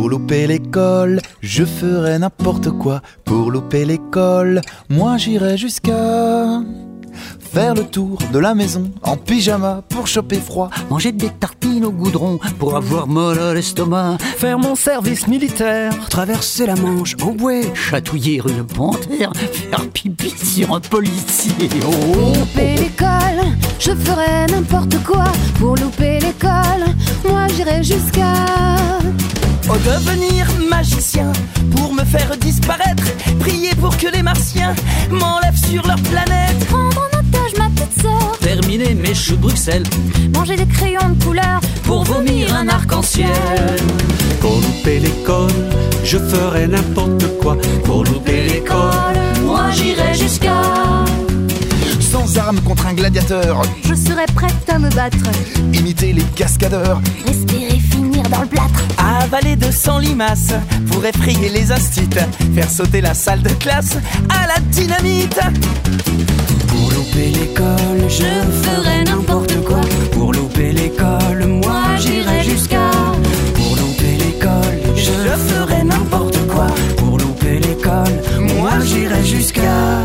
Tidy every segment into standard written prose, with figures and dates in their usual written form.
Pour louper l'école, je ferai n'importe quoi. Pour louper l'école, moi j'irai jusqu'à faire le tour de la maison en pyjama pour choper froid. Manger des tartines au goudron pour avoir mal à l'estomac. Faire mon service militaire. Traverser la Manche en bouée. Chatouiller une panthère. Faire pipi sur un policier. Pour louper l'école, je ferai n'importe quoi. Pour louper l'école, moi j'irai jusqu'à devenir magicien pour me faire disparaître. Prier pour que les martiens m'enlèvent sur leur planète. Prendre en otage ma petite sœur. Terminer mes choux de Bruxelles. Manger des crayons de couleur pour vomir un arc-en-ciel. Pour louper l'école, je ferai n'importe quoi. Pour louper l'école, moi j'irai jusqu'à Sans armes contre un gladiateur, je serai prête à me battre. imiter les cascadeurs, Respirer, finir dans le plâtre. Avaler 200 limaces pour effrayer les instits. Faire sauter la salle de classe à la dynamite. Pour louper l'école, je ferai n'importe quoi. Pour louper l'école, moi j'irai jusqu'à Pour louper l'école, je ferai n'importe quoi. Pour louper l'école, moi j'irai jusqu'à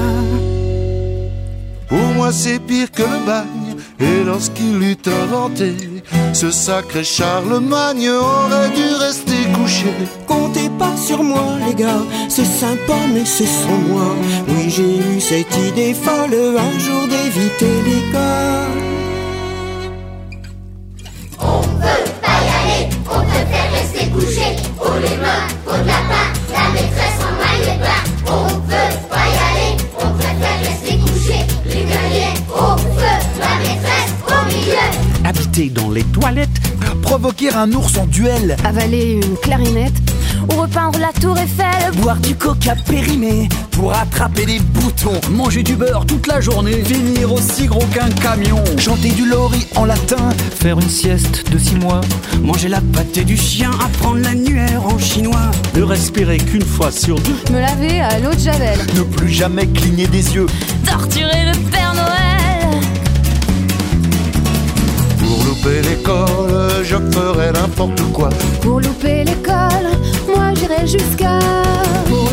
Pour moi c'est pire que le bagne. Et lorsqu'il l'eut inventé, ce sacré Charlemagne aurait dû rester couché. Comptez pas sur moi les gars, c'est sympa mais c'est sans moi. Oui j'ai eu cette idée folle un jour d'éviter l'école. On veut pas y aller, on préfère rester couché. Oh les mains, faut de la pain, la maîtresse en maille et bain. On veut pas y aller, on préfère rester couché. Les guerriers au feu, la maîtresse au milieu. Habiter dans les toilettes. provoquer un ours en duel, Avaler une clarinette ou repeindre la tour Eiffel. Boire du coca périmé pour attraper des boutons. Manger du beurre toute la journée. Finir aussi gros qu'un camion. chanter du lori en latin, Faire une sieste de 6 mois. Manger la pâtée du chien, apprendre l'annuaire en chinois. Ne respirer qu'une fois sur 2. Me laver à l'eau de Javel. ne plus jamais cligner des yeux. Torturer le Père Noël. Pour louper l'école, je ferai n'importe quoi. Pour louper l'école, moi j'irai jusqu'à Pour